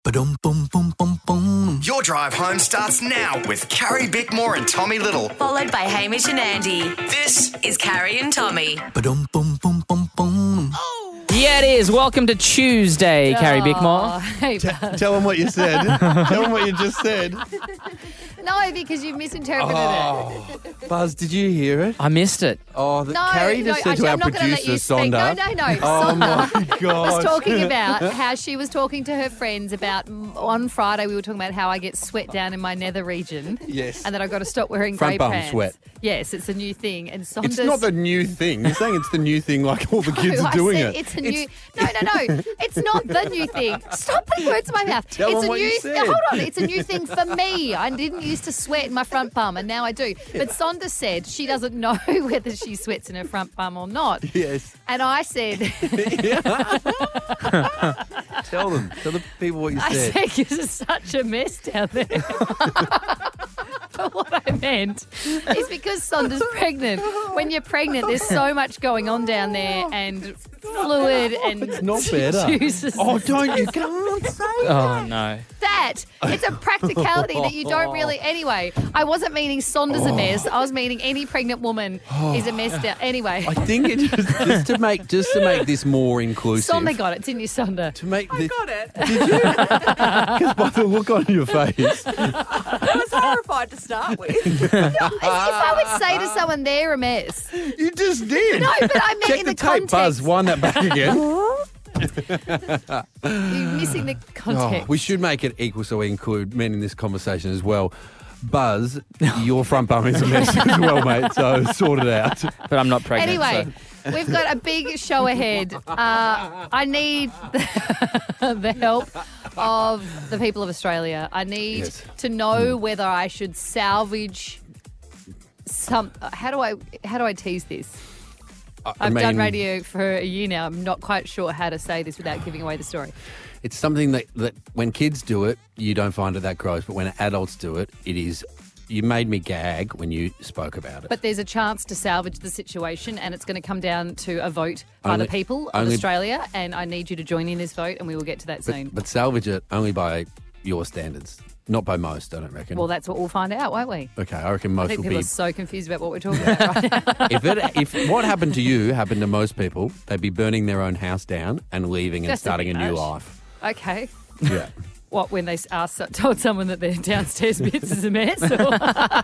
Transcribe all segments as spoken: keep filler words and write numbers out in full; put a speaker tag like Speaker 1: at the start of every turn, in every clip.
Speaker 1: Ba-dum, boom, boom, boom, boom.
Speaker 2: Your drive home starts now with Carrie Bickmore and Tommy Little.
Speaker 3: Followed by Hamish and Andy.
Speaker 2: This
Speaker 3: Is Carrie and Tommy.
Speaker 1: Ba-dum, boom, boom, boom, boom.
Speaker 4: Yeah, it is. Welcome to Tuesday, Carrie Bickmore.
Speaker 5: Hey, Buzz.
Speaker 6: Tell them what you said. Tell them what you just said.
Speaker 5: No, because you've misinterpreted
Speaker 6: Oh, Buzz, did you hear it?
Speaker 4: I missed it.
Speaker 6: Oh, the,
Speaker 5: No,
Speaker 6: Carrie just
Speaker 5: no,
Speaker 6: said
Speaker 5: actually,
Speaker 6: to our
Speaker 5: I'm not gonna let
Speaker 6: producer,
Speaker 5: you speak.
Speaker 6: Sonda.
Speaker 5: No, no, no,
Speaker 6: Oh,
Speaker 5: Sonda.
Speaker 6: my
Speaker 5: it.
Speaker 6: God.
Speaker 5: Was talking about how she was talking to her friends about mm, on Friday we were talking about how I get sweat down in my nether region.
Speaker 6: Yes.
Speaker 5: And that I've got to stop wearing
Speaker 6: Front
Speaker 5: grey
Speaker 6: bum
Speaker 5: pants.
Speaker 6: sweat.
Speaker 5: Yes, it's a new thing. And Sonda's...
Speaker 6: It's not the new thing. You're saying it's the new thing like all the kids
Speaker 5: No,
Speaker 6: are doing
Speaker 5: I said
Speaker 6: it.
Speaker 5: It's a new. No, no, no. It's not the new thing. Stop putting words in my mouth.
Speaker 6: Tell
Speaker 5: it's
Speaker 6: them
Speaker 5: a
Speaker 6: what
Speaker 5: new.
Speaker 6: you said.
Speaker 5: Hold on. It's a new thing for me. I didn't used to sweat in my front bum, and now I do. But Sonda said she doesn't know whether she sweats in her front bum or not.
Speaker 6: Yes.
Speaker 5: And I said,
Speaker 6: Tell them. Tell the people what you
Speaker 5: I
Speaker 6: said.
Speaker 5: said, this is such a mess down there. But what I meant is because Sonda's pregnant. When you're pregnant, there's so much going on down there, and fluid and
Speaker 6: It's not better.
Speaker 5: juices.
Speaker 6: Oh, don't you can't say
Speaker 4: Oh, no.
Speaker 5: that. It's a practicality that you don't really. Anyway, I wasn't meaning Sonda's a mess. I was meaning any pregnant woman is a mess down. Anyway,
Speaker 6: I think it just, just to make just to make this more inclusive.
Speaker 5: Sonda got it, didn't you, Sonda?
Speaker 6: To make this,
Speaker 7: Got it.
Speaker 6: did you? Because by the look on your face.
Speaker 7: I was horrified to start with.
Speaker 5: If I would say to someone they're a mess,
Speaker 6: You just did.
Speaker 5: no, but I meant
Speaker 6: Check
Speaker 5: in
Speaker 6: the,
Speaker 5: the,
Speaker 6: tape,
Speaker 5: context.
Speaker 6: Buzz. Wind that back again.
Speaker 5: You're missing the
Speaker 6: Oh,
Speaker 5: context.
Speaker 6: we should make it equal so we include men in this conversation as well. Buzz, your front bum is a mess as well, mate, so sort it out.
Speaker 4: But I'm not pregnant.
Speaker 5: Anyway,
Speaker 4: so-
Speaker 5: we've got a big show ahead. Uh, I need the, the help of the people of Australia. I need
Speaker 6: Yes.
Speaker 5: to know whether I should salvage some. How do I? How do I tease this?
Speaker 6: I
Speaker 5: I've done
Speaker 6: mean,
Speaker 5: radio for a year now. I'm not quite sure how to say this without giving away the story.
Speaker 6: It's something that, that when kids do it, you don't find it that gross, but when adults do it, it is. You made me gag when you spoke about it.
Speaker 5: But there's a chance to salvage the situation, and it's going to come down to a vote by
Speaker 6: Only-
Speaker 5: the people of
Speaker 6: only-
Speaker 5: Australia, and I need you to join in this vote, and we will get to that soon.
Speaker 6: but, but salvage it only by your standards, not by most, I don't reckon.
Speaker 5: Well, that's what we'll find out, won't we?
Speaker 6: okay, I reckon
Speaker 5: I
Speaker 6: most
Speaker 5: think
Speaker 6: will
Speaker 5: people
Speaker 6: be.
Speaker 5: are so confused about what we're talking about right now.
Speaker 6: If it, if what happened to you happened to most people, they'd be burning their own house down and leaving and
Speaker 5: That's a
Speaker 6: starting a,
Speaker 5: bit
Speaker 6: new
Speaker 5: much.
Speaker 6: life.
Speaker 5: Okay.
Speaker 6: Yeah.
Speaker 5: What, when they asked, told someone that their downstairs bits is a mess? Or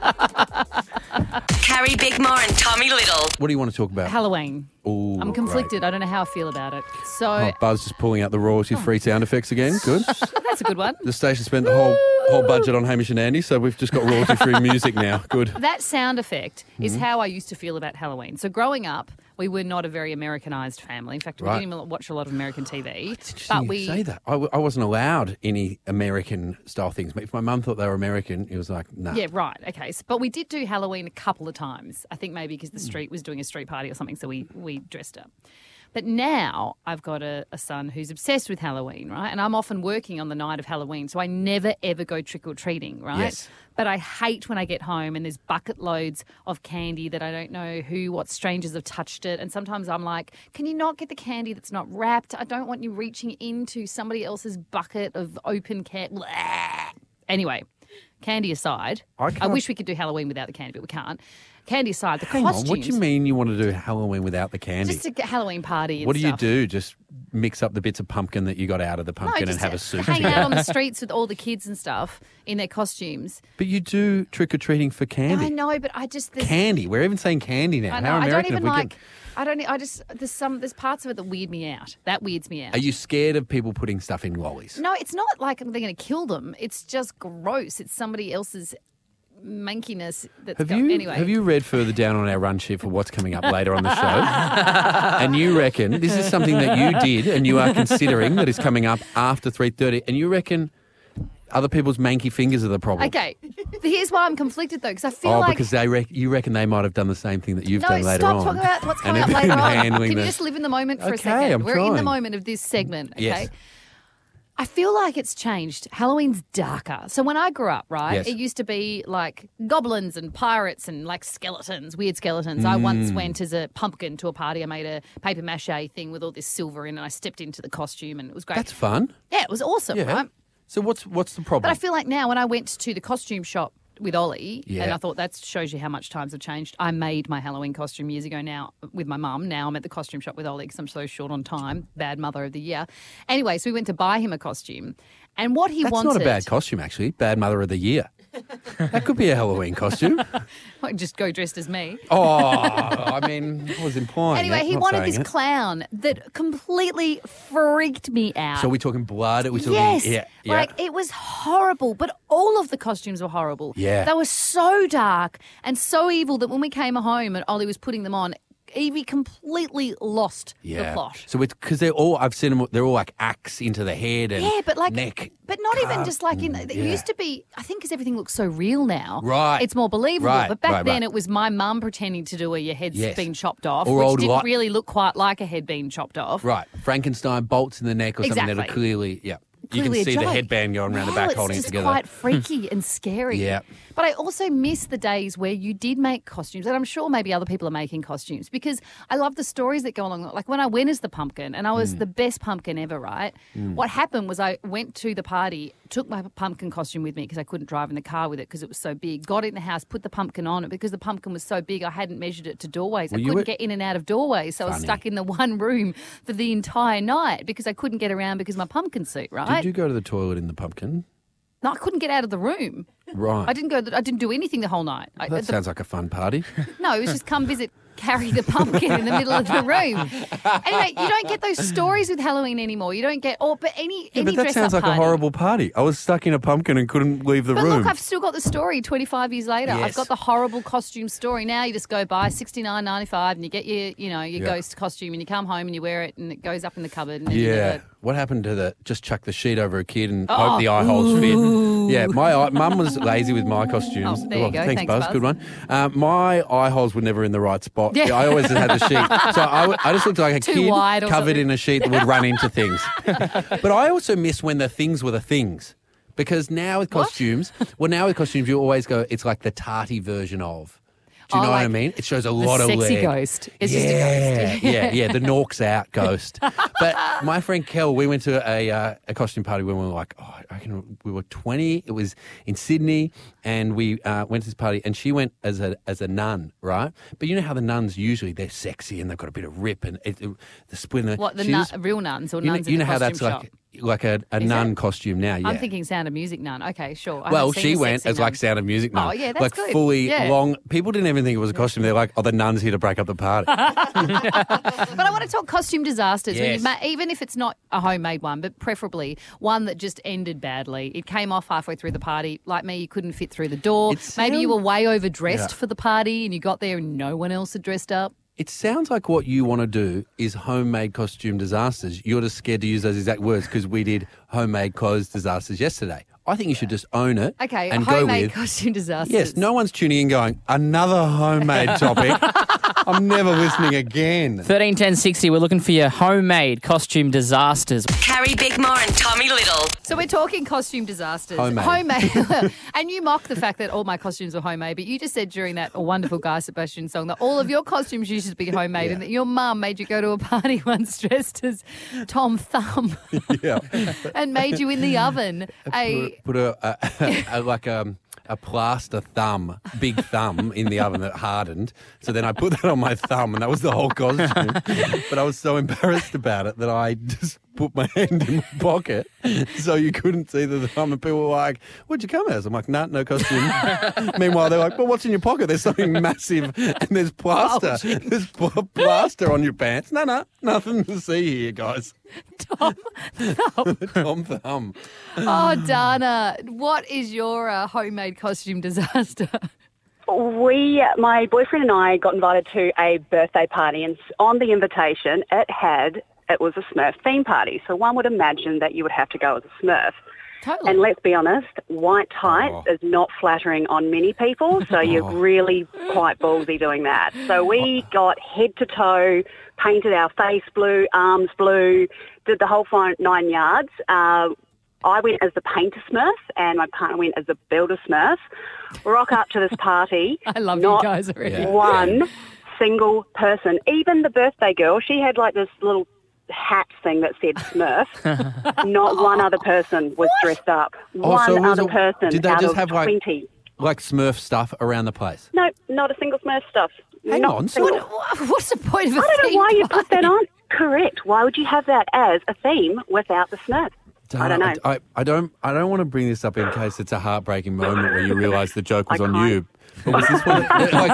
Speaker 3: Carrie Bickmore and Tommy Little.
Speaker 6: What do you want to talk about?
Speaker 5: Halloween.
Speaker 6: Ooh,
Speaker 5: I'm conflicted. I don't know how I feel about it. So
Speaker 6: Oh, Buzz just pulling out the royalty-free sound effects again. Good.
Speaker 5: that's a good one.
Speaker 6: The station spent the whole whole budget on Hamish and Andy, so we've just got royalty-free music now. Good.
Speaker 5: That sound effect
Speaker 6: Mm-hmm.
Speaker 5: is how I used to feel about Halloween. So growing up, we were not a very Americanized family. In fact, we
Speaker 6: Right.
Speaker 5: didn't even watch a lot of American T V.
Speaker 6: Interesting
Speaker 5: But
Speaker 6: you
Speaker 5: we
Speaker 6: say that. I, w- I wasn't allowed any American-style things. If my mum thought they were American, it was like, nah.
Speaker 5: Yeah, right. Okay. So, but we did do Halloween a couple of times. I think maybe because the
Speaker 6: Mm.
Speaker 5: street was doing a street party or something, so we, we dressed up. But now I've got a, a son who's obsessed with Halloween, right? And I'm often working on the night of Halloween, so I never, ever go trick-or-treating, right?
Speaker 6: Yes.
Speaker 5: But I hate when I get home and there's bucket loads of candy that I don't know who, what strangers have touched it. And sometimes I'm like, can you not get the candy that's not wrapped? I don't want you reaching into somebody else's bucket of open candy. Anyway, candy aside,
Speaker 6: I
Speaker 5: I,
Speaker 6: can't-
Speaker 5: wish we could do Halloween without the candy, but we can't. Candy aside, the
Speaker 6: Hang on,
Speaker 5: costumes.
Speaker 6: what do you mean you want to do Halloween without the candy?
Speaker 5: Just to get Halloween party and
Speaker 6: What do you
Speaker 5: stuff.
Speaker 6: do? Just mix up the bits of pumpkin that you got out of the
Speaker 5: No,
Speaker 6: pumpkin
Speaker 5: just
Speaker 6: and have a soup
Speaker 5: hanging
Speaker 6: together?
Speaker 5: out on the streets with all the kids and stuff in their costumes.
Speaker 6: But you do trick-or-treating for candy.
Speaker 5: I know, but I just... there's-
Speaker 6: Candy. We're even saying candy now.
Speaker 5: I know.
Speaker 6: How
Speaker 5: I don't
Speaker 6: American
Speaker 5: even
Speaker 6: have we
Speaker 5: like...
Speaker 6: get-
Speaker 5: I don't. I just there's some there's parts of it that weird me out. That weirds me out.
Speaker 6: Are you scared of people putting stuff in lollies?
Speaker 5: No, it's not like they're going to kill them. It's just gross. It's somebody else's mankiness that's
Speaker 6: Have
Speaker 5: going.
Speaker 6: you
Speaker 5: Anyway,
Speaker 6: have you read further down on our run sheet for what's coming up later on the show? And you reckon this is something that you did and you are considering that is coming up after three thirty, and you reckon other people's manky fingers are the problem?
Speaker 5: Okay, here's why I'm conflicted though, because I feel
Speaker 6: Oh,
Speaker 5: like
Speaker 6: because they rec- you reckon they might have done the same thing that you've
Speaker 5: no,
Speaker 6: done later
Speaker 5: stop
Speaker 6: on.
Speaker 5: talking about what's
Speaker 6: and
Speaker 5: coming up
Speaker 6: have
Speaker 5: later
Speaker 6: been
Speaker 5: on.
Speaker 6: handling
Speaker 5: Can you
Speaker 6: the-
Speaker 5: just live in the moment for a
Speaker 6: Okay,
Speaker 5: second?
Speaker 6: I'm
Speaker 5: We're in the
Speaker 6: trying.
Speaker 5: moment of this segment. Okay.
Speaker 6: Yes.
Speaker 5: I feel like it's changed. Halloween's darker. So when I grew up, right,
Speaker 6: Yes.
Speaker 5: it used to be like goblins and pirates and like skeletons, weird skeletons. I once
Speaker 6: Mm.
Speaker 5: went as a pumpkin to a party. I made a paper mache thing with all this silver in, and I stepped into the costume, and it was great.
Speaker 6: That's fun.
Speaker 5: Yeah, it was awesome,
Speaker 6: Yeah.
Speaker 5: right?
Speaker 6: So what's what's the problem?
Speaker 5: But I feel like now when I went to the costume shop with Ollie,
Speaker 6: Yeah.
Speaker 5: and I thought that shows you how much times have changed. I made my Halloween costume years ago now with my mum. Now I'm at the costume shop with Ollie because I'm so short on time. Bad mother of the year. Anyway, so we went to buy him a costume. And what he
Speaker 6: That's
Speaker 5: wanted...
Speaker 6: not a bad costume, actually. Bad Mother of the Year. That could be a Halloween costume.
Speaker 5: Just go dressed as me.
Speaker 6: Oh, I mean, I was implying
Speaker 5: Anyway,
Speaker 6: that,
Speaker 5: he
Speaker 6: not
Speaker 5: wanted
Speaker 6: saying
Speaker 5: this
Speaker 6: it.
Speaker 5: clown that completely freaked me out.
Speaker 6: So are we talking blood? Are we talking...
Speaker 5: Yes,
Speaker 6: Yeah, yeah.
Speaker 5: like it was horrible, but all of the costumes were horrible.
Speaker 6: Yeah.
Speaker 5: They were so dark and so evil that when we came home and Ollie was putting them on, Evie completely lost the
Speaker 6: yeah.
Speaker 5: plot.
Speaker 6: So it's because they're all, I've seen them, they're all like axe into the head and
Speaker 5: Yeah, but like,
Speaker 6: neck.
Speaker 5: but not even
Speaker 6: carved.
Speaker 5: just like in. It
Speaker 6: yeah.
Speaker 5: used to be. I think because everything looks so real now,
Speaker 6: Right.
Speaker 5: It's more believable.
Speaker 6: Right,
Speaker 5: But back
Speaker 6: right,
Speaker 5: then,
Speaker 6: right.
Speaker 5: it was my mum pretending to do it. Your head's
Speaker 6: Yes.
Speaker 5: been chopped off,
Speaker 6: Or
Speaker 5: which
Speaker 6: old
Speaker 5: didn't
Speaker 6: li-
Speaker 5: really look quite like a head being chopped off.
Speaker 6: Right. Frankenstein bolts in the neck or something that'll
Speaker 5: Exactly.
Speaker 6: clearly, yeah.
Speaker 5: Clearly
Speaker 6: you
Speaker 5: a
Speaker 6: can see the
Speaker 5: joke.
Speaker 6: headband going around the
Speaker 5: Now
Speaker 6: back
Speaker 5: it's
Speaker 6: holding it
Speaker 5: just
Speaker 6: together.
Speaker 5: quite freaky and scary.
Speaker 6: Yeah.
Speaker 5: But I also miss the days where you did make costumes, and I'm sure maybe other people are making costumes because I love the stories that go along. Like when I went as the pumpkin, and I was
Speaker 6: Mm.
Speaker 5: the best pumpkin ever, right? What happened was I went to the party, took my pumpkin costume with me because I couldn't drive in the car with it because it was so big, got it in the house, put the pumpkin on it. Because the pumpkin was so big, I hadn't measured it to doorways.
Speaker 6: Well,
Speaker 5: I
Speaker 6: you
Speaker 5: couldn't
Speaker 6: were-
Speaker 5: get in and out of doorways, so I was
Speaker 6: Funny.
Speaker 5: stuck in the one room for the entire night because I couldn't get around because of my pumpkin suit, right?
Speaker 6: Did you go to the toilet in the pumpkin?
Speaker 5: No, I couldn't get out of the room.
Speaker 6: Right.
Speaker 5: I didn't go. I didn't do anything the whole night. I,
Speaker 6: That
Speaker 5: the-
Speaker 6: sounds like a fun party.
Speaker 5: no, it was just come visit, carry the pumpkin in the middle of the room. Anyway, you don't get those stories with Halloween anymore. You don't get, or but any
Speaker 6: Yeah,
Speaker 5: any
Speaker 6: but that
Speaker 5: dress
Speaker 6: sounds
Speaker 5: up
Speaker 6: like
Speaker 5: party.
Speaker 6: a horrible party. I was stuck in a pumpkin and couldn't leave the
Speaker 5: But
Speaker 6: room.
Speaker 5: look, I've still got the story. Twenty-five years later, I've
Speaker 6: Yes.
Speaker 5: got the horrible costume story. Now you just go buy sixty-nine ninety-five and you get your, you know, your
Speaker 6: Yeah.
Speaker 5: ghost costume and you come home and you wear it and it goes up in the cupboard. And then you
Speaker 6: Yeah.
Speaker 5: never-
Speaker 6: What happened to the just chuck the sheet over a kid and
Speaker 5: Oh,
Speaker 6: hope the eye holes fit? Yeah, my eye, mum was lazy with my costumes.
Speaker 5: Oh, there you go.
Speaker 6: Thanks,
Speaker 5: Thanks,
Speaker 6: Buzz.
Speaker 5: Buzz.
Speaker 6: Good one. Um, my eye holes were never in the right spot.
Speaker 5: Yeah.
Speaker 6: I always had the sheet, so I, w- I just looked like a
Speaker 5: Too
Speaker 6: kid
Speaker 5: wide or
Speaker 6: covered
Speaker 5: something.
Speaker 6: in a sheet that would run into things. But I also miss when the things were the things. Because now with
Speaker 5: What?
Speaker 6: costumes, well, now with costumes, you always go, it's like the tarty version of. Do you
Speaker 5: Oh,
Speaker 6: know what I
Speaker 5: like
Speaker 6: mean? It shows a
Speaker 5: the
Speaker 6: lot of
Speaker 5: sexy
Speaker 6: leg.
Speaker 5: ghost. It's
Speaker 6: yeah,
Speaker 5: just a ghost.
Speaker 6: yeah, yeah. The Nork's out ghost. But my friend Kel, we went to a uh, a costume party when we were like, oh, I reckon we were twenty. It was in Sydney, and we uh, went to this party, and she went as a as a nun, right? But you know how the nuns usually they're sexy and they've got a bit of rip and it, it, the split. And
Speaker 5: What, the
Speaker 6: she
Speaker 5: nun,
Speaker 6: was-
Speaker 5: real nuns or
Speaker 6: you know,
Speaker 5: nuns
Speaker 6: you
Speaker 5: in
Speaker 6: know
Speaker 5: the
Speaker 6: how
Speaker 5: costume
Speaker 6: that's
Speaker 5: shop?
Speaker 6: like like a, a
Speaker 5: Is
Speaker 6: nun
Speaker 5: it?
Speaker 6: costume now. Yeah.
Speaker 5: I'm thinking Sound of Music nun. Okay, sure. I
Speaker 6: Well,
Speaker 5: haven't seen
Speaker 6: she
Speaker 5: the
Speaker 6: went
Speaker 5: sexy
Speaker 6: as like
Speaker 5: nun.
Speaker 6: Sound of Music nun.
Speaker 5: Oh, yeah, that's
Speaker 6: like
Speaker 5: good.
Speaker 6: fully
Speaker 5: Yeah.
Speaker 6: long. People didn't even think it was a costume. They're like, oh, the nun's here to break up the party.
Speaker 5: But I want to talk costume disasters. When
Speaker 6: Yes.
Speaker 5: you ma- even if it's not a homemade one, but preferably one that just ended badly. It came off halfway through the party. Like me, you couldn't fit through the door.
Speaker 6: It
Speaker 5: Maybe you were
Speaker 6: sound-
Speaker 5: way overdressed
Speaker 6: Yeah.
Speaker 5: for the party and you got there and no one else had dressed up.
Speaker 6: It sounds like what you want to do is homemade costume disasters. You're just scared to use those exact words because we did homemade clothes disasters yesterday. I think you should just own it
Speaker 5: Okay,
Speaker 6: and go
Speaker 5: homemade
Speaker 6: with.
Speaker 5: costume disasters.
Speaker 6: Yes, no one's tuning in going, another homemade topic. I'm never listening again.
Speaker 4: thirteen ten sixty, we're looking for your homemade costume disasters.
Speaker 3: Carrie Bickmore and Tommy Little.
Speaker 5: So we're talking costume disasters.
Speaker 6: Homemade.
Speaker 5: Homemade. And you mock the fact that all my costumes were homemade, but you just said during that wonderful Guy Sebastian song that all of your costumes used to be homemade
Speaker 6: Yeah.
Speaker 5: and that your mum made you go to a party once dressed as Tom Thumb
Speaker 6: Yeah.
Speaker 5: and made you in the oven a...
Speaker 6: Put a, a, a like a, a plaster thumb, big thumb in the oven that hardened. So then I put that on my thumb and that was the whole costume. But I was so embarrassed about it that I just put my hand in my pocket so you couldn't see the thumb. And people were like, where'd you come as? I'm like, nah, no costume. Meanwhile, they're like, but what's in your pocket? There's something massive and there's plaster. There's pl- plaster on your pants. No, no, nothing to see here, guys.
Speaker 5: Tom Thumb.
Speaker 6: Tom Thumb.
Speaker 5: Oh, Dana, what is your uh, homemade costume disaster?
Speaker 8: We, my boyfriend and I got invited to a birthday party, and on the invitation, it had, it was a Smurf theme party. So one would imagine that you would have to go as a Smurf.
Speaker 5: Totally.
Speaker 8: And let's be honest, white tights
Speaker 6: Oh.
Speaker 8: is not flattering on many people, so you're really quite ballsy doing that. So we got head to toe, painted our face blue, arms blue, did the whole fi- nine yards. Uh, I went as the painter Smurf, and my partner went as the builder Smurf. Rock up to this party.
Speaker 5: I love
Speaker 8: not
Speaker 5: you guys already.
Speaker 6: Yeah.
Speaker 8: one single person, even the birthday girl, she had like this little hat thing that said Smurf. Not one other person was dressed up.
Speaker 6: Oh,
Speaker 8: one
Speaker 6: so it was
Speaker 8: other
Speaker 6: a-
Speaker 8: person
Speaker 6: did they
Speaker 8: out
Speaker 6: just
Speaker 8: of
Speaker 6: have, like-
Speaker 8: twenty.
Speaker 6: Like Smurf stuff around the place.
Speaker 8: No, not a single Smurf stuff.
Speaker 6: Hang
Speaker 8: Not
Speaker 6: on,
Speaker 8: a
Speaker 6: so
Speaker 8: single.
Speaker 5: What's the point of a
Speaker 8: I don't know
Speaker 5: theme
Speaker 8: why you
Speaker 5: party?
Speaker 8: put that on. Correct. Why would you have that as a theme without the Smurf? I don't know.
Speaker 6: I, I, I don't. I don't want to bring this up in case it's a heartbreaking moment where you realise the joke was
Speaker 8: I
Speaker 6: on
Speaker 8: can't.
Speaker 6: you. But was this one?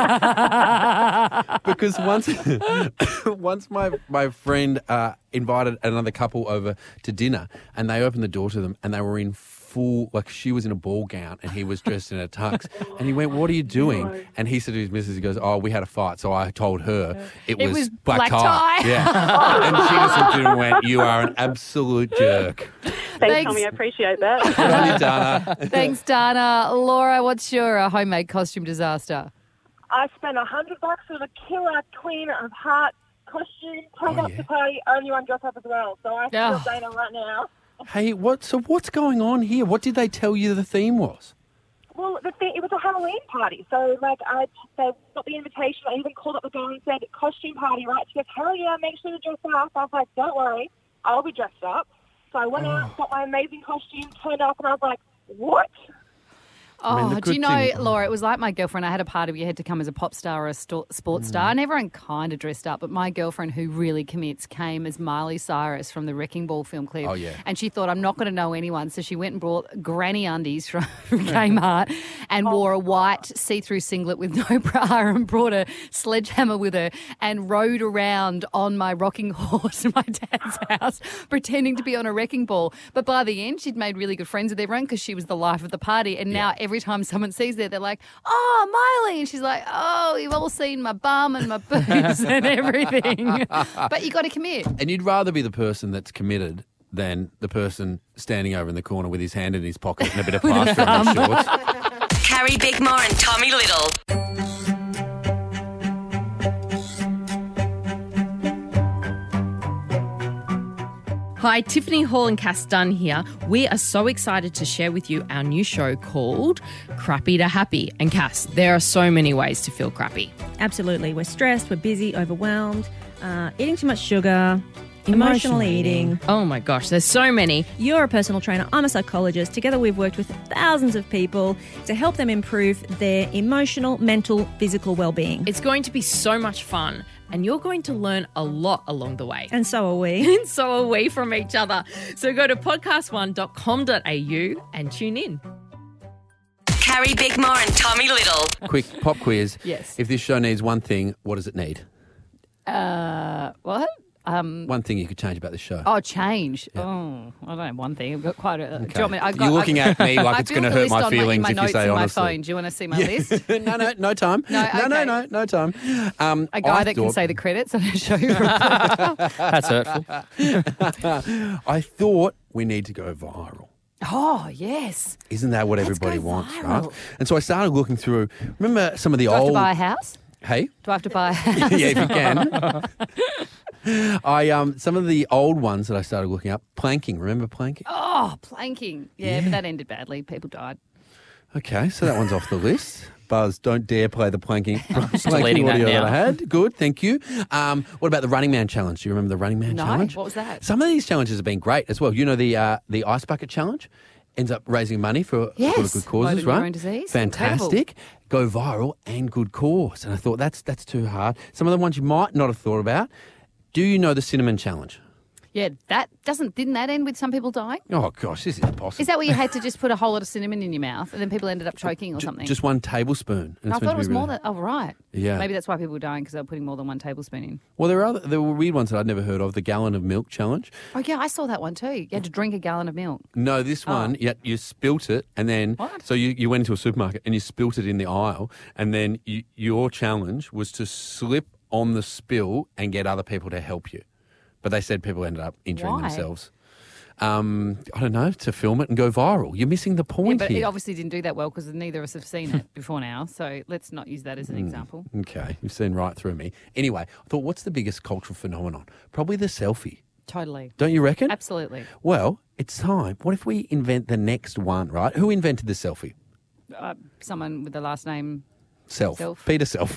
Speaker 6: Like, because once, once my my friend uh, invited another couple over to dinner, and they opened the door to them, and they were in full, like she was in a ball gown, and he was dressed in a tux, and he went, "What are you doing?" And he said to his missus, he goes, "Oh, we had a fight, so I told her it,
Speaker 5: It
Speaker 6: was,
Speaker 5: was
Speaker 6: black,
Speaker 5: black
Speaker 6: tie."
Speaker 5: tie.
Speaker 6: Yeah, and she just looked at him and went, "You are an absolute jerk."
Speaker 8: Thanks,
Speaker 5: Thanks.
Speaker 8: Tommy. I appreciate that.
Speaker 6: Good on you, Dana.
Speaker 5: Thanks, Dana. Laura, what's your uh, homemade costume disaster?
Speaker 7: I spent a hundred bucks on a killer Queen of Heart costume, turned
Speaker 6: Oh,
Speaker 7: up
Speaker 6: yeah.
Speaker 7: to party, only one dress up as well. So I feel
Speaker 5: Oh.
Speaker 7: Dana right now.
Speaker 6: Hey, what? So what's going on here? What did they tell you the theme was?
Speaker 7: Well, the thing, it was a Halloween party. So, like, I they got the invitation. I even called up the guy and said, costume party, right? She goes, hell yeah, make sure you dress up. I was like, don't worry, I'll be dressed up. So I went out, got my amazing costume, turned up, and I was like, what?
Speaker 5: Oh,
Speaker 6: mean, the
Speaker 5: do you
Speaker 6: good
Speaker 5: know,
Speaker 6: thing-
Speaker 5: Laura, it was like my girlfriend. I had a party where you had to come as a pop star or a sto- sports star, and everyone kind of dressed up. But my girlfriend, who really commits, came as Miley Cyrus from the Wrecking Ball film clip.
Speaker 6: Oh, yeah.
Speaker 5: And she thought, I'm not going to know anyone. So she went and brought granny undies from Kmart and wore a white see-through singlet with no bra and brought a sledgehammer with her and rode around on my rocking horse in my dad's house pretending to be on a wrecking ball. But by the end, she'd made really good friends with everyone because she was the life of the party. And now every time someone sees her, they're like, oh, Miley. And she's like, oh, you've all seen my bum and my boobs and everything. But you got to commit.
Speaker 6: And you'd rather be the person that's committed than the person standing over in the corner with his hand in his pocket and a bit of plaster on his shorts.
Speaker 3: Carrie Bickmore and Tommy Little.
Speaker 9: Hi, Tiffany Hall and Cass Dunn here. We are so excited to share with you our new show called Crappy to Happy. And Cass, there are so many ways to feel crappy.
Speaker 10: Absolutely. We're stressed, we're busy, overwhelmed, uh, eating too much sugar,
Speaker 9: Emotional
Speaker 10: emotional eating.
Speaker 9: Oh my gosh, there's so many.
Speaker 10: You're a personal trainer, I'm a psychologist. Together we've worked with thousands of people to help them improve their emotional, mental, physical well-being.
Speaker 9: It's going to be so much fun, and you're going to learn a lot along the way.
Speaker 10: And so are we.
Speaker 9: And so are we from each other. So go to podcast one dot com dot a u and tune in.
Speaker 3: Carrie Bickmore and Tommy Little.
Speaker 6: Quick pop quiz.
Speaker 5: Yes.
Speaker 6: If this show needs one thing, what does it need?
Speaker 5: Uh, what? Um,
Speaker 6: One thing you could change about this show.
Speaker 5: Oh, change. Oh, I don't have one thing. I've got quite a. Do you want me, I got,
Speaker 6: You're looking
Speaker 5: I,
Speaker 6: at me like
Speaker 5: I
Speaker 6: it's going to
Speaker 5: built a
Speaker 6: hurt
Speaker 5: list
Speaker 6: my
Speaker 5: on
Speaker 6: feelings
Speaker 5: in my
Speaker 6: if you
Speaker 5: notes
Speaker 6: say
Speaker 5: in
Speaker 6: honestly.
Speaker 5: my phone. Do you want to see my list?
Speaker 6: no, no, no time.
Speaker 5: No,
Speaker 6: no, no,
Speaker 5: okay.
Speaker 6: no, no time. Um,
Speaker 5: A guy
Speaker 6: I
Speaker 5: that can
Speaker 6: thought-
Speaker 5: say the credits on a show.
Speaker 4: That's hurtful.
Speaker 6: I thought we need to go viral.
Speaker 5: Oh, yes.
Speaker 6: Isn't that what
Speaker 5: Let's
Speaker 6: everybody
Speaker 5: go
Speaker 6: wants,
Speaker 5: viral.
Speaker 6: right? And so I started looking through. Remember some of the
Speaker 5: Do I have
Speaker 6: old.
Speaker 5: to buy a house?
Speaker 6: Hey.
Speaker 5: Do I have to buy a house?
Speaker 6: Yeah, if you can. I um some of the old ones that I started looking up. Planking. Remember planking?
Speaker 5: Oh, planking. Yeah,
Speaker 6: Yeah.
Speaker 5: but that ended badly. People died.
Speaker 6: Okay, so that one's off the list. Buzz, don't dare play the planking, planking
Speaker 4: deleting that
Speaker 6: audio that,
Speaker 4: now.
Speaker 6: I had. Good, thank you. Um, what about the Running Man Challenge? Do you remember the Running Man
Speaker 5: No,
Speaker 6: Challenge?
Speaker 5: what was that?
Speaker 6: Some of these challenges have been great as well. You know the uh, the Ice Bucket Challenge ends up raising money for,
Speaker 5: Yes,
Speaker 6: for good causes,
Speaker 5: motor
Speaker 6: right?
Speaker 5: neurone disease.
Speaker 6: Fantastic. Go viral and good cause. And I thought that's that's too hard. Some of the ones you might not have thought about. Do you know the Cinnamon Challenge?
Speaker 5: Yeah, that doesn't, didn't that end with some people dying?
Speaker 6: Oh gosh, this is impossible.
Speaker 5: Is that where you had to just put a whole lot of cinnamon in your mouth and then people ended up choking or
Speaker 6: J-
Speaker 5: something?
Speaker 6: Just one tablespoon. and
Speaker 5: I
Speaker 6: it's meant
Speaker 5: thought
Speaker 6: to
Speaker 5: it was
Speaker 6: be
Speaker 5: more
Speaker 6: really-
Speaker 5: than, oh, right.
Speaker 6: Yeah.
Speaker 5: Maybe that's why people were dying because they were putting more than one tablespoon in.
Speaker 6: Well, there are other, there were weird ones that I'd never heard of. The Gallon of Milk Challenge.
Speaker 5: Oh, yeah, I saw that one too. You had to drink a gallon of milk.
Speaker 6: No, this one, yeah, you spilt it, and then
Speaker 5: What?
Speaker 6: so you, you went into a supermarket and you spilt it in the aisle, and then you, your challenge was to slip on the spill and get other people to help you. But they said people ended up injuring
Speaker 5: Why?
Speaker 6: themselves. Um, I don't know, to film it and go viral. You're missing the
Speaker 5: Yeah,
Speaker 6: point
Speaker 5: but it
Speaker 6: here.
Speaker 5: obviously didn't do that well because neither of us have seen it before now. So let's not use that as an
Speaker 6: Hmm.
Speaker 5: example.
Speaker 6: Okay, you've seen right through me. Anyway, I thought, what's the biggest cultural phenomenon? Probably the selfie.
Speaker 5: Totally.
Speaker 6: Don't you reckon?
Speaker 5: Absolutely.
Speaker 6: Well, it's time. What if we invent the next one, right? Who invented the selfie?
Speaker 5: Uh, someone with the last name
Speaker 6: Self.
Speaker 5: Self.
Speaker 6: Peter Self.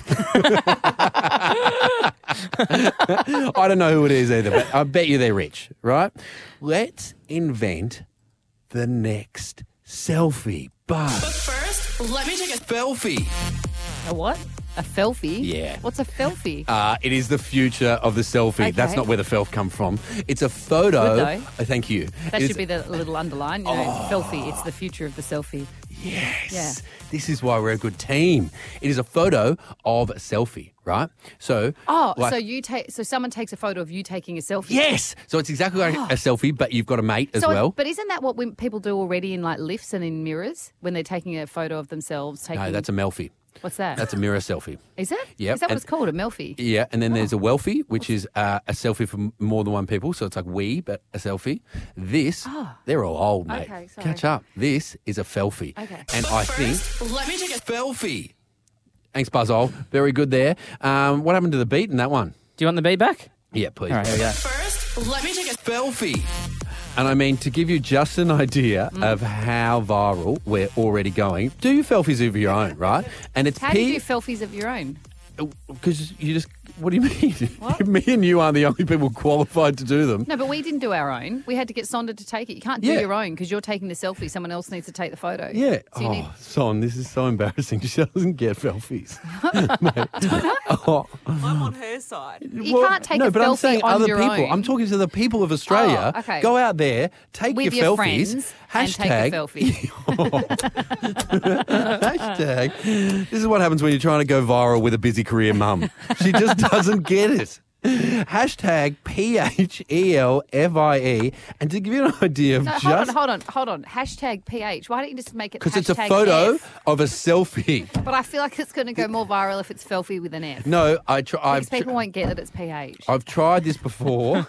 Speaker 6: I don't know who it is either, but I bet you they're rich, right? Let's invent the next selfie. But
Speaker 3: First, let me take a
Speaker 6: selfie.
Speaker 5: A what? A selfie?
Speaker 6: Yeah.
Speaker 5: What's a selfie?
Speaker 6: Uh, it is the future of the selfie. That's
Speaker 5: Okay.
Speaker 6: not where the felf come from. It's a photo.
Speaker 5: Good though.
Speaker 6: Oh, thank you.
Speaker 5: That
Speaker 6: It
Speaker 5: should
Speaker 6: is-
Speaker 5: be the little underline. You know,
Speaker 6: Oh.
Speaker 5: selfie. It's the future of the selfie.
Speaker 6: Yes.
Speaker 5: Yeah.
Speaker 6: This is why we're a good team. It is a photo of a selfie, right? So.
Speaker 5: Oh,
Speaker 6: like-
Speaker 5: so you take so someone takes a photo of you taking a selfie.
Speaker 6: Yes. So it's exactly like a selfie, but you've got a mate as
Speaker 5: So,
Speaker 6: well.
Speaker 5: but isn't that what when people do already in like lifts and in mirrors when they're taking a photo of themselves? Taking
Speaker 6: No, that's a melfie.
Speaker 5: what's that?
Speaker 6: That's a mirror selfie.
Speaker 5: Is it?
Speaker 6: Yep,
Speaker 5: Is that what
Speaker 6: and-
Speaker 5: it's called? A melfie?
Speaker 6: Yeah, and then there's a welfie, which is uh, a selfie for m- more than one people. So it's like we, but a selfie. This, they're all old, mate.
Speaker 5: Okay, sorry.
Speaker 6: Catch up. This is a felfie.
Speaker 5: Okay.
Speaker 6: And I think
Speaker 3: Let me take a
Speaker 6: felfie. Thanks, Buzzhole. Very good there. Um, what happened to the beat in that one?
Speaker 4: Do you want the beat back?
Speaker 6: Yeah, please.
Speaker 4: All right, here we go.
Speaker 3: First, let me take a
Speaker 6: Felfie. And I mean, to give you just an idea
Speaker 5: Mm.
Speaker 6: of how viral we're already going, do your selfies of your own, right? And it's
Speaker 5: How do you do selfies of your own?
Speaker 6: because you just. What do you mean?
Speaker 5: What?
Speaker 6: Me and you aren't the only people qualified to do them.
Speaker 5: No, but we didn't do our own. We had to get Sonda to take it. You can't do
Speaker 6: Yeah.
Speaker 5: your own because you're taking the selfie. Someone else needs to take the photo.
Speaker 6: Yeah.
Speaker 5: So you
Speaker 6: oh,
Speaker 5: need-
Speaker 6: Son, this is so embarrassing. She doesn't get selfies. oh,
Speaker 3: I'm on her side.
Speaker 5: You can't take
Speaker 6: no,
Speaker 5: a
Speaker 6: but I'm
Speaker 5: selfie
Speaker 6: saying
Speaker 5: on
Speaker 6: other
Speaker 5: your
Speaker 6: people.
Speaker 5: own.
Speaker 6: I'm talking to the people of Australia.
Speaker 5: Oh, okay.
Speaker 6: Go out there, take
Speaker 5: With
Speaker 6: your,
Speaker 5: your
Speaker 6: selfies.
Speaker 5: friends
Speaker 6: hashtag,
Speaker 5: and take a selfie.
Speaker 6: hashtag. This is what happens when you're trying to go viral with a busy career mum. She just doesn't get it. Hashtag P H E L F I E. And to give you an idea of
Speaker 5: No,
Speaker 6: just.
Speaker 5: hold on, hold on, hold on. Hashtag P H. Why don't you just make it
Speaker 6: Because it's a
Speaker 5: hashtag
Speaker 6: photo
Speaker 5: F?
Speaker 6: of a selfie.
Speaker 5: But I feel like it's going to go more viral if it's selfie with an F.
Speaker 6: No, I try.
Speaker 5: Because
Speaker 6: I've,
Speaker 5: people won't get that it's P H.
Speaker 6: I've tried this before.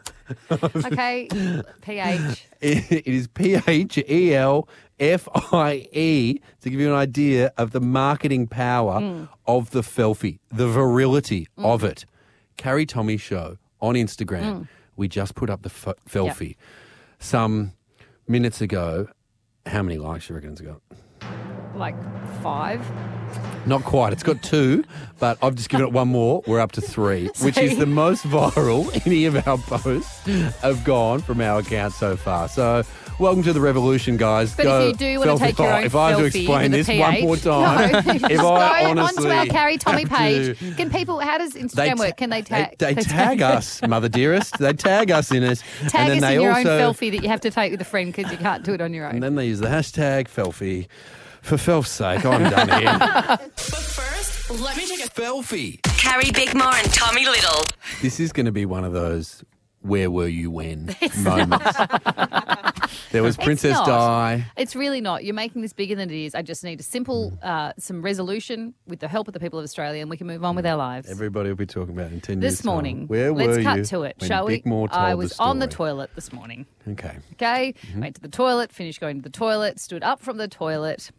Speaker 5: Okay, P H.
Speaker 6: It is P H E L F I E to give you an idea of the marketing power
Speaker 5: Mm.
Speaker 6: of the felfie, the virility of it. Carrie Tommy Show on Instagram.
Speaker 5: Mm.
Speaker 6: We just put up the f- felfie some minutes ago. How many likes do you reckon it's got?
Speaker 5: Like five.
Speaker 6: Not quite. It's got two, but I've just given it one more. We're up to three, which is
Speaker 5: See?
Speaker 6: the most viral any of our posts have gone from our account so far. So, welcome to the revolution, guys.
Speaker 5: But
Speaker 6: Go
Speaker 5: if you do want
Speaker 6: selfie-
Speaker 5: to take your
Speaker 6: Oh,
Speaker 5: own
Speaker 6: If I have to
Speaker 5: selfie
Speaker 6: explain
Speaker 5: with
Speaker 6: this
Speaker 5: a P H,
Speaker 6: one more time,
Speaker 5: no,
Speaker 6: if
Speaker 5: just
Speaker 6: I
Speaker 5: go
Speaker 6: honestly
Speaker 5: onto our Carrie Tommy
Speaker 6: have
Speaker 5: page.
Speaker 6: to-
Speaker 5: Can people? How does Instagram
Speaker 6: They ta-
Speaker 5: work? Can they tag?
Speaker 6: They, they tag us, mother dearest. They tag us in it,
Speaker 5: Tag
Speaker 6: and then
Speaker 5: us
Speaker 6: they
Speaker 5: in your
Speaker 6: also,
Speaker 5: own selfie that you have to take with a friend because you can't do it on your own.
Speaker 6: and then they use the hashtag felfie. For felf's sake, I'm done here.
Speaker 3: But first, let me take a
Speaker 6: Felfie.
Speaker 3: Carrie Bickmore and Tommy Little.
Speaker 6: This is going to be one of those where were you when moments. There was Princess
Speaker 5: It's not.
Speaker 6: Di.
Speaker 5: It's really not. You're making this bigger than it is. I just need a simple, uh, some resolution with the help of the people of Australia, and we can move on with our lives.
Speaker 6: Everybody will be talking about it in ten years'
Speaker 5: This
Speaker 6: time.
Speaker 5: morning,
Speaker 6: Where
Speaker 5: let's
Speaker 6: were
Speaker 5: cut
Speaker 6: you
Speaker 5: to it,
Speaker 6: when
Speaker 5: shall we?
Speaker 6: Bickmore told
Speaker 5: I was
Speaker 6: the
Speaker 5: on the
Speaker 6: story?
Speaker 5: toilet this morning.
Speaker 6: Okay.
Speaker 5: Okay,
Speaker 6: Mm-hmm.
Speaker 5: went to the toilet, finished going to the toilet, stood up from the toilet.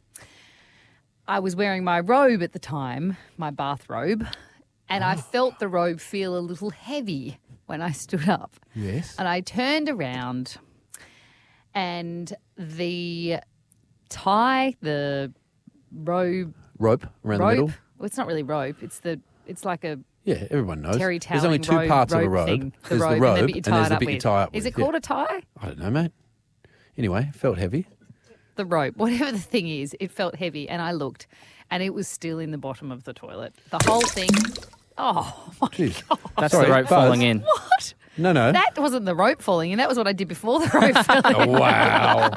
Speaker 5: I was wearing my robe at the time, my bathrobe, and I felt the robe feel a little heavy when I stood up.
Speaker 6: Yes.
Speaker 5: And I turned around, and the tie, the robe,
Speaker 6: Rope around
Speaker 5: rope.
Speaker 6: the middle.
Speaker 5: Well, it's not really rope. It's the. It's like a
Speaker 6: Yeah, everyone knows.
Speaker 5: terry
Speaker 6: There's only two
Speaker 5: toweling
Speaker 6: parts
Speaker 5: robe,
Speaker 6: of a robe.
Speaker 5: Thing. The
Speaker 6: There's
Speaker 5: robe,
Speaker 6: the robe
Speaker 5: and the bit you
Speaker 6: and
Speaker 5: tie
Speaker 6: there's
Speaker 5: it
Speaker 6: the
Speaker 5: up
Speaker 6: bit you
Speaker 5: with.
Speaker 6: tie up
Speaker 5: Is
Speaker 6: with,
Speaker 5: it called
Speaker 6: yeah.
Speaker 5: a tie?
Speaker 6: I don't know, mate. Anyway, felt heavy.
Speaker 5: The rope, whatever the thing is, it felt heavy, and I looked, and it was still in the bottom of the toilet. The whole thing. Oh my
Speaker 6: Jeez.
Speaker 5: god!
Speaker 4: That's
Speaker 6: Sorry,
Speaker 4: the rope
Speaker 6: Buzz.
Speaker 4: falling in.
Speaker 5: What?
Speaker 6: No, no.
Speaker 5: That wasn't the rope falling in. That was what I did before the rope fell in.
Speaker 6: Oh, wow.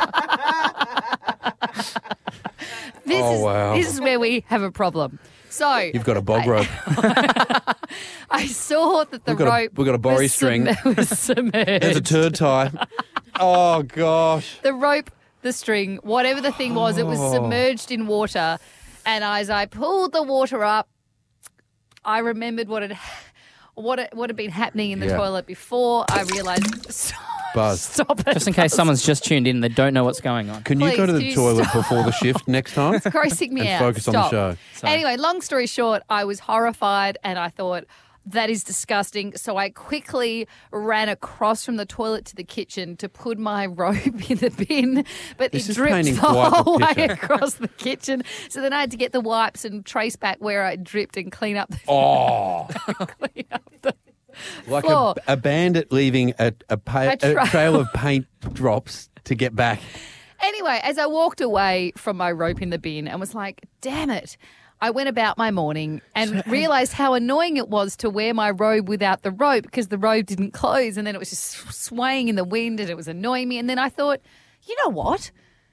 Speaker 5: This
Speaker 6: Oh,
Speaker 5: is
Speaker 6: wow.
Speaker 5: this is where we have a problem. So
Speaker 6: You've got a bog rope.
Speaker 5: I saw that the
Speaker 6: We've got a-
Speaker 5: rope
Speaker 6: we've got a Boris
Speaker 5: was
Speaker 6: string.
Speaker 5: sub- was submerged.
Speaker 6: There's a turd tie. Oh, gosh.
Speaker 5: The rope, the string, whatever the thing was, it was
Speaker 6: Oh.
Speaker 5: submerged in water. And as I pulled the water up, I remembered what had what had, what had been happening in the
Speaker 6: Yeah.
Speaker 5: toilet before. I realised. Stop,
Speaker 6: Buzz.
Speaker 5: stop it.
Speaker 4: Just in case someone's just tuned in and they don't know what's going on.
Speaker 6: Can you
Speaker 5: Please,
Speaker 6: go to
Speaker 5: can
Speaker 6: the
Speaker 5: you
Speaker 6: toilet
Speaker 5: stop?
Speaker 6: before the shift next time?
Speaker 5: Grossing me
Speaker 6: and
Speaker 5: out.
Speaker 6: focus
Speaker 5: Stop.
Speaker 6: on the show.
Speaker 4: Sorry.
Speaker 5: Anyway, long story short, I was horrified and I thought, that is disgusting. So I quickly ran across from the toilet to the kitchen to put my robe in the bin, but
Speaker 6: This
Speaker 5: it
Speaker 6: is
Speaker 5: dripped
Speaker 6: painting
Speaker 5: the
Speaker 6: quite the
Speaker 5: whole way
Speaker 6: picture.
Speaker 5: across the kitchen. So then I had to get the wipes and trace back where I dripped and clean up the,
Speaker 6: Oh,
Speaker 5: clean up the
Speaker 6: like
Speaker 5: floor.
Speaker 6: a, a bandit leaving a, a, pa-
Speaker 5: A
Speaker 6: a
Speaker 5: trail.
Speaker 6: trail of paint drops to get back.
Speaker 5: Anyway, as I walked away from my rope in the bin and was like, damn it, I went about my morning and realised how annoying it was to wear my robe without the rope because the robe didn't close and then it was just swaying in the wind and it was annoying me. And then I thought, you know what?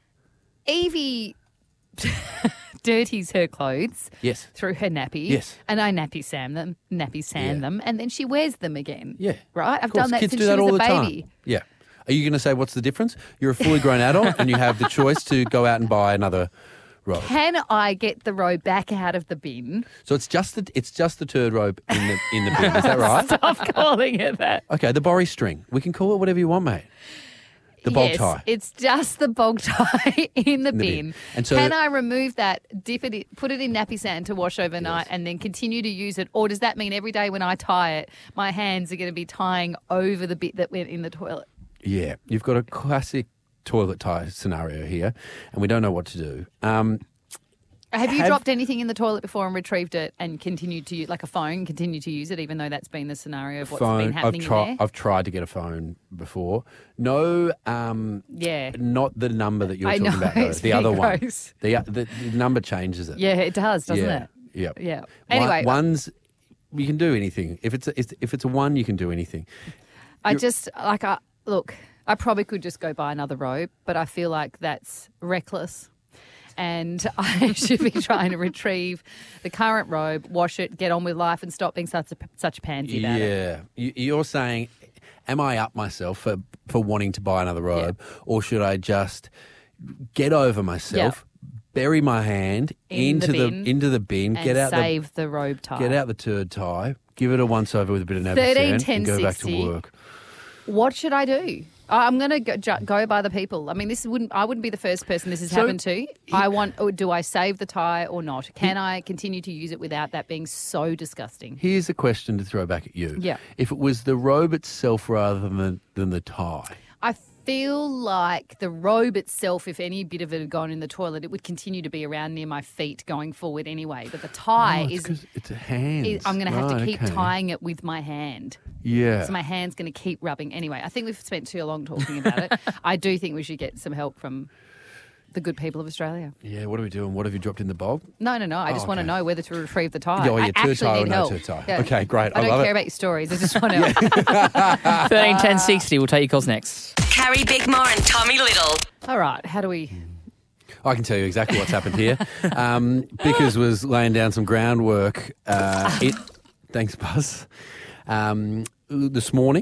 Speaker 5: Evie dirties her clothes
Speaker 6: Yes.
Speaker 5: through her nappy.
Speaker 6: Yes.
Speaker 5: And I nappy Sam them, nappy sand
Speaker 6: Yeah.
Speaker 5: them, and then she wears them again.
Speaker 6: Yeah.
Speaker 5: Right? I've
Speaker 6: Of course,
Speaker 5: done that
Speaker 6: kids
Speaker 5: since
Speaker 6: do
Speaker 5: she
Speaker 6: that
Speaker 5: was
Speaker 6: all
Speaker 5: a
Speaker 6: the
Speaker 5: baby.
Speaker 6: time. Yeah. Are you going to say what's the difference? You're a fully grown adult and you have the choice to go out and buy another robe.
Speaker 5: Can I get the robe back out of the bin?
Speaker 6: So it's just the it's just the turd robe in the in the bin. Is that right?
Speaker 5: Stop calling it that.
Speaker 6: Okay, the Boris string. We can call it whatever you want, mate. The bog
Speaker 5: yes,
Speaker 6: tie.
Speaker 5: It's just the bog tie in the,
Speaker 6: In the bin.
Speaker 5: bin.
Speaker 6: And so-
Speaker 5: Can I remove that, dip it, in- put it in nappy sand to wash overnight, and then continue to use it? Or does that mean every day when I tie it, my hands are going to be tying over the bit that went in the toilet?
Speaker 6: Yeah, you've got a classic toilet tie scenario here, and we don't know what to do. Um,
Speaker 5: Have you
Speaker 6: Have-
Speaker 5: dropped anything in the toilet before and retrieved it and continued to use, like a phone, continued to use it, even though that's been the scenario of what's
Speaker 6: phone.
Speaker 5: been happening
Speaker 6: I've
Speaker 5: in
Speaker 6: tried.
Speaker 5: there?
Speaker 6: I've tried to get a phone before. No, um,
Speaker 5: Yeah.
Speaker 6: not the number that you're
Speaker 5: I
Speaker 6: talking
Speaker 5: know,
Speaker 6: about. Though.
Speaker 5: it's
Speaker 6: The
Speaker 5: pretty
Speaker 6: other one.
Speaker 5: gross.
Speaker 6: The, the the number changes it.
Speaker 5: Yeah, it does, doesn't
Speaker 6: yeah.
Speaker 5: it?
Speaker 6: Yeah.
Speaker 5: Yeah.
Speaker 6: One-
Speaker 5: Anyway.
Speaker 6: one's you can do anything. If it's a, it's- if it's a one, you can do anything.
Speaker 5: I
Speaker 6: You're-
Speaker 5: just, like, I, look, I probably could just go buy another robe, but I feel like that's reckless. And I should be trying to retrieve the current robe, wash it, get on with life, and stop being such a, such a pansy about it.
Speaker 6: Yeah, You- you're saying, am I up myself for for wanting to buy another robe, or should I just get over myself, bury my hand
Speaker 5: In the
Speaker 6: into
Speaker 5: bin
Speaker 6: into the bin,
Speaker 5: And
Speaker 6: get out
Speaker 5: save
Speaker 6: the
Speaker 5: the, robe tie.
Speaker 6: get out the turd tie, give it a once over with a bit of nappy
Speaker 5: thirteen,
Speaker 6: sand,
Speaker 5: ten,
Speaker 6: and go back to
Speaker 5: sixty.
Speaker 6: work.
Speaker 5: What should I do? I- I'm going to go, ju- go by the people. I mean, this wouldn't. I wouldn't be the first person this has
Speaker 6: So,
Speaker 5: happened to. I want. Or do I save the tie or not? Can I continue to use it without that being so disgusting?
Speaker 6: Here's a question to throw back at you.
Speaker 5: Yeah.
Speaker 6: If it was the robe itself rather than the, than the tie,
Speaker 5: I feel like the robe itself, if any bit of it had gone in the toilet, it would continue to be around near my feet going forward anyway. But the tie
Speaker 6: Oh, it's
Speaker 5: is,
Speaker 6: 'cause it's a hand.
Speaker 5: is- I'm going to have to
Speaker 6: Right,
Speaker 5: keep
Speaker 6: okay.
Speaker 5: tying it with my hand.
Speaker 6: Yeah.
Speaker 5: So my hand's going to keep rubbing. Anyway, I think we've spent too long talking about it. I do think we should get some help from the good people of Australia.
Speaker 6: Yeah, what are we doing? What have you dropped in the bog?
Speaker 5: No, no, no. I
Speaker 6: Oh,
Speaker 5: just want to
Speaker 6: okay.
Speaker 5: know whether to retrieve the tie.
Speaker 6: Oh, yeah,
Speaker 5: I
Speaker 6: turd
Speaker 5: actually
Speaker 6: tie or
Speaker 5: need
Speaker 6: no
Speaker 5: help.
Speaker 6: turd tie. Okay, great.
Speaker 5: I
Speaker 6: I
Speaker 5: don't
Speaker 6: love
Speaker 5: care
Speaker 6: it.
Speaker 5: about your stories. I just want to.
Speaker 4: thirteen ten sixty. We'll take your calls next.
Speaker 3: Carrie Bickmore and Tommy Little.
Speaker 5: All right. How do we?
Speaker 6: I can tell you exactly what's happened here. Um, Bickers was laying down some groundwork. Uh, it, thanks, Buzz. Um, this morning.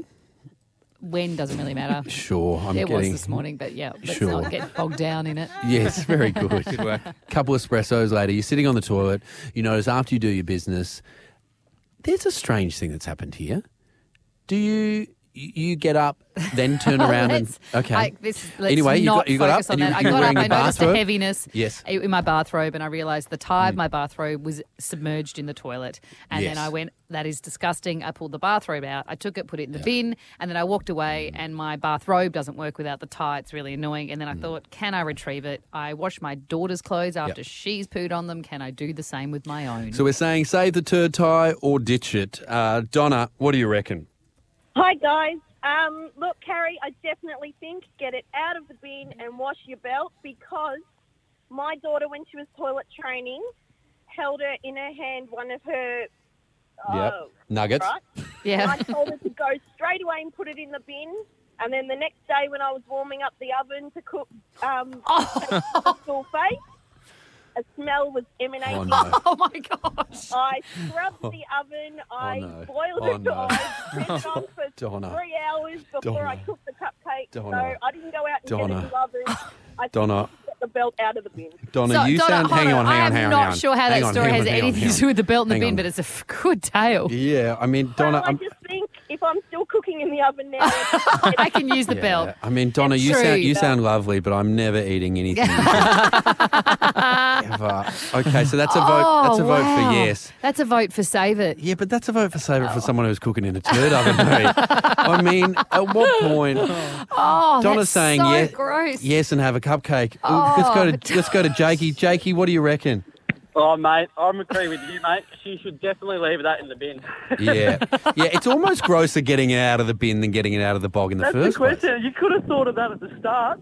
Speaker 5: When doesn't really matter.
Speaker 6: Sure, I'm
Speaker 5: It
Speaker 6: getting.
Speaker 5: was this morning, but yeah, let's
Speaker 6: Sure.
Speaker 5: not get bogged down in it.
Speaker 6: Yes, very good. Good work. Couple of espressos later, you're sitting on the toilet. You notice after you do your business, there's a strange thing that's happened here. Do you you get up, then turn around and
Speaker 5: Let's-
Speaker 6: okay?
Speaker 5: I, this, let's
Speaker 6: anyway, you
Speaker 5: not
Speaker 6: got you got
Speaker 5: focus
Speaker 6: up
Speaker 5: on
Speaker 6: and you,
Speaker 5: that.
Speaker 6: you
Speaker 5: I
Speaker 6: were
Speaker 5: got
Speaker 6: wearing
Speaker 5: up. I
Speaker 6: your
Speaker 5: noticed the
Speaker 6: bathrobe.
Speaker 5: heaviness
Speaker 6: Yes.
Speaker 5: in my bathrobe, and I realised the tie of my bathrobe was submerged in the toilet. And
Speaker 6: Yes.
Speaker 5: then I went, "That is disgusting." I pulled the bathrobe out. I took it, put it in the bin, and then I walked away. And my bathrobe doesn't work without the tie. It's really annoying. And then I thought, can I retrieve it? I washed my daughter's clothes after she's pooed on them. Can I do the same with my own?
Speaker 6: So we're saying save the turd tie or ditch it. Uh, Donna, what do you reckon?
Speaker 11: Hi, guys. Um, look, Carrie, I definitely think get it out of the bin and wash your belt because my daughter, when she was toilet training, held her in her hand one of her
Speaker 6: Yep.
Speaker 11: uh,
Speaker 6: Nuggets.
Speaker 11: Right?
Speaker 5: Yeah.
Speaker 11: And I told her to go straight away and put it in the bin. And then the next day when I was warming up the oven to cook um,
Speaker 5: Oh.
Speaker 11: full face, a smell was emanating.
Speaker 6: Oh, no.
Speaker 5: Oh, my gosh.
Speaker 11: I scrubbed the oven. I
Speaker 6: no.
Speaker 11: boiled
Speaker 6: Oh,
Speaker 11: it.
Speaker 6: no.
Speaker 11: I turned it on for
Speaker 6: Donna.
Speaker 11: three hours before I
Speaker 6: Donna.
Speaker 11: cooked the cupcake.
Speaker 6: Donna.
Speaker 11: So I didn't go out and get
Speaker 6: Donna.
Speaker 11: a new oven. I
Speaker 6: Donna.
Speaker 11: get the belt out of the bin.
Speaker 6: Donna,
Speaker 5: So,
Speaker 6: you
Speaker 5: Donna,
Speaker 6: sound.
Speaker 5: hold
Speaker 6: Hang on, hang on,
Speaker 5: I'm
Speaker 6: hang on.
Speaker 5: not
Speaker 6: hang on.
Speaker 5: sure how
Speaker 6: Hang
Speaker 5: that
Speaker 6: on,
Speaker 5: story
Speaker 6: hang
Speaker 5: has
Speaker 6: on, hang on,
Speaker 5: anything
Speaker 6: hang
Speaker 5: to do with the belt in the
Speaker 6: Hang
Speaker 5: bin,
Speaker 6: on.
Speaker 5: but it's a f- good tale.
Speaker 6: Yeah, I mean, Donna.
Speaker 11: well, I
Speaker 6: I'm-
Speaker 11: just think if if I'm still cooking in the oven now.
Speaker 5: I can use the
Speaker 6: Yeah.
Speaker 5: belt.
Speaker 6: I mean, Donna,
Speaker 5: It's
Speaker 6: you
Speaker 5: true.
Speaker 6: sound you sound lovely, but I'm never eating anything. Ever. Okay, so that's a vote.
Speaker 5: Oh,
Speaker 6: That's a vote
Speaker 5: wow.
Speaker 6: for yes.
Speaker 5: That's a vote for save it.
Speaker 6: Yeah, but that's a vote for save it for someone who's cooking in a turd oven, mate. I mean, at what point?
Speaker 5: Oh,
Speaker 6: Donna's
Speaker 5: that's
Speaker 6: saying
Speaker 5: so
Speaker 6: yes,
Speaker 5: gross.
Speaker 6: yes, and have a cupcake. Ooh,
Speaker 5: Oh,
Speaker 6: let's go
Speaker 5: but-
Speaker 6: to let's go to Jakey. Jakey, what do you reckon?
Speaker 12: Oh, mate, I'm agree with you, mate. She should definitely leave that in the bin.
Speaker 6: Yeah, yeah. It's almost grosser getting it out of the bin than getting it out of the bog in the
Speaker 12: That's the
Speaker 6: first place.
Speaker 12: question. You could have thought of that at the start.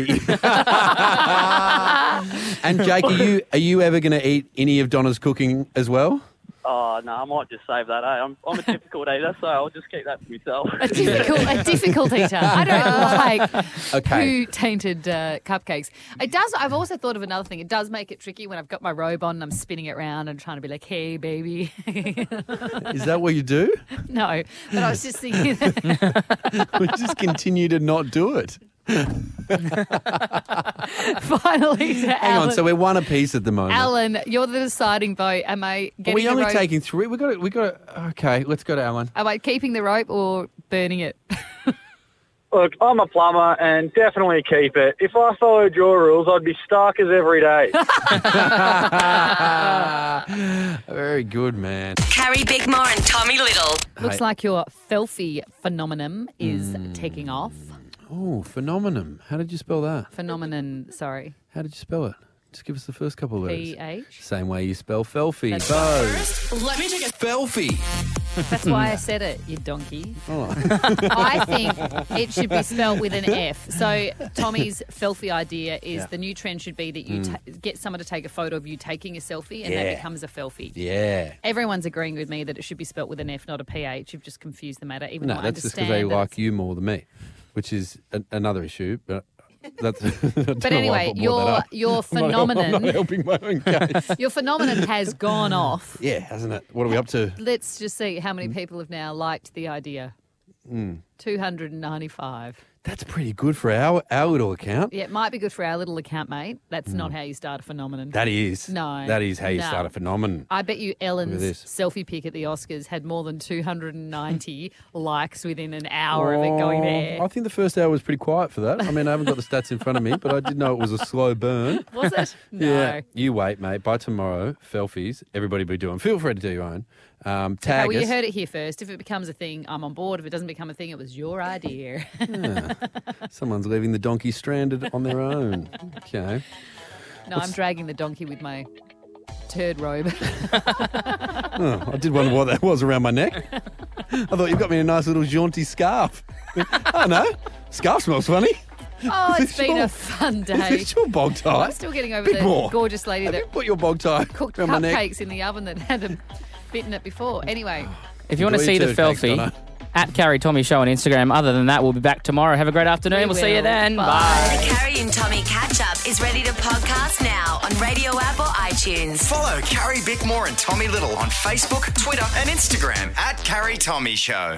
Speaker 6: And Jake, are you are you ever going to eat any of Donna's cooking as well?
Speaker 12: Oh, no, I might just save that. Eh? I'm, I'm a difficult eater, so I'll just keep that for myself.
Speaker 5: A difficult, a difficult eater. I don't like
Speaker 6: Okay.
Speaker 5: poo-tainted uh, cupcakes. It does. I've also thought of another thing. It does make it tricky when I've got my robe on and I'm spinning it around and trying to be like, "Hey, baby."
Speaker 6: Is that what you do?
Speaker 5: No, but I was just thinking.
Speaker 6: We just continue to not do it.
Speaker 5: Finally, to
Speaker 6: Hang
Speaker 5: Alan.
Speaker 6: on, so we're one apiece at the moment.
Speaker 5: Alan, you're the deciding vote. Am I
Speaker 6: Are
Speaker 5: getting
Speaker 6: we
Speaker 5: the
Speaker 6: only
Speaker 5: rope?
Speaker 6: taking three? We got to, we got to, okay, let's go to Alan.
Speaker 5: Am I keeping the rope or burning it?
Speaker 12: Look, I'm a plumber and definitely keep it. If I followed your rules, I'd be starkers every day.
Speaker 6: Very good, man.
Speaker 3: Carrie Bickmore and Tommy Little.
Speaker 5: Looks
Speaker 6: Hey.
Speaker 5: like your filthy phenomenon is
Speaker 6: Hmm.
Speaker 5: taking off.
Speaker 6: Oh, phenomenon. How did you spell that?
Speaker 5: Phenomenon, sorry.
Speaker 6: How did you spell it? Just give us the first couple of letters.
Speaker 5: P H.
Speaker 6: Same way you spell Felfie.
Speaker 5: That's
Speaker 6: Buzz.
Speaker 1: Let me take a Felfie.
Speaker 5: That's why I said it, you donkey.
Speaker 6: Oh.
Speaker 5: I think it should be spelled with an F. So Tommy's filthy idea is
Speaker 6: Yeah.
Speaker 5: the new trend should be that you
Speaker 6: Mm.
Speaker 5: ta- get someone to take a photo of you taking a selfie and
Speaker 6: Yeah.
Speaker 5: that becomes a felfie.
Speaker 6: Yeah.
Speaker 5: Everyone's agreeing with me that it should be spelt with an F, not a P H. You've just confused the matter, even
Speaker 6: No,
Speaker 5: though I
Speaker 6: that's just because
Speaker 5: understand
Speaker 6: they
Speaker 5: that
Speaker 6: like you more than me, which is a- another issue. But that's.
Speaker 5: But anyway, your your
Speaker 6: I'm
Speaker 5: phenomenon,
Speaker 6: not helping my own case.
Speaker 5: your phenomenon has gone off.
Speaker 6: Yeah, hasn't it? What are we up to?
Speaker 5: Let's just see how many people have now liked the idea.
Speaker 6: Mm.
Speaker 5: two hundred ninety-five.
Speaker 6: That's pretty good for our our little account.
Speaker 5: Yeah, it might be good for our little account, mate. That's not how you start a phenomenon.
Speaker 6: Mm. That is.
Speaker 5: No.
Speaker 6: That is how you
Speaker 5: No.
Speaker 6: start a phenomenon.
Speaker 5: I bet you Ellen's
Speaker 6: this.
Speaker 5: selfie pic at the Oscars had more than two hundred ninety likes within an hour of it going to air.
Speaker 6: I think the first hour was pretty quiet for that. I mean, I haven't got the stats in front of me, but I did know it was a slow burn.
Speaker 5: Was it? No.
Speaker 6: Yeah. You wait, mate. By tomorrow, Felfies, everybody be doing. Feel free to do your own. Um, tag
Speaker 5: Okay, well,
Speaker 6: us.
Speaker 5: you heard it here first. If it becomes a thing, I'm on board. If it doesn't become a thing, it was your idea.
Speaker 6: Someone's leaving the donkey stranded on their own. Okay.
Speaker 5: No, I'm dragging the donkey with my turd robe.
Speaker 6: Oh, I did wonder what that was around my neck. I thought you got me a nice little jaunty scarf. Oh, no. Scarf smells funny.
Speaker 5: Oh, it's been
Speaker 6: Sure.
Speaker 5: a fun
Speaker 6: Is
Speaker 5: day.
Speaker 6: this your bog tie?
Speaker 5: I'm still getting over
Speaker 6: Big
Speaker 5: the
Speaker 6: more.
Speaker 5: gorgeous lady that
Speaker 6: Put your bog tie
Speaker 5: cooked
Speaker 6: around my neck.
Speaker 5: cupcakes in the oven that hadn't bitten it before. Anyway,
Speaker 4: If you want to
Speaker 6: Enjoy
Speaker 4: see
Speaker 6: your
Speaker 4: the
Speaker 6: turd cakes,
Speaker 4: Felfie,
Speaker 6: Donna.
Speaker 4: at Carrie Tommy Show on Instagram. Other than that, we'll be back tomorrow. Have a great afternoon.
Speaker 5: We
Speaker 4: We'll see you
Speaker 5: will.
Speaker 4: then.
Speaker 5: Bye.
Speaker 4: Bye.
Speaker 3: The Carrie and Tommy catch up is ready to podcast now on Radio app or iTunes.
Speaker 2: Follow Carrie Bickmore and Tommy Little on Facebook, Twitter, and Instagram at Carrie Tommy Show.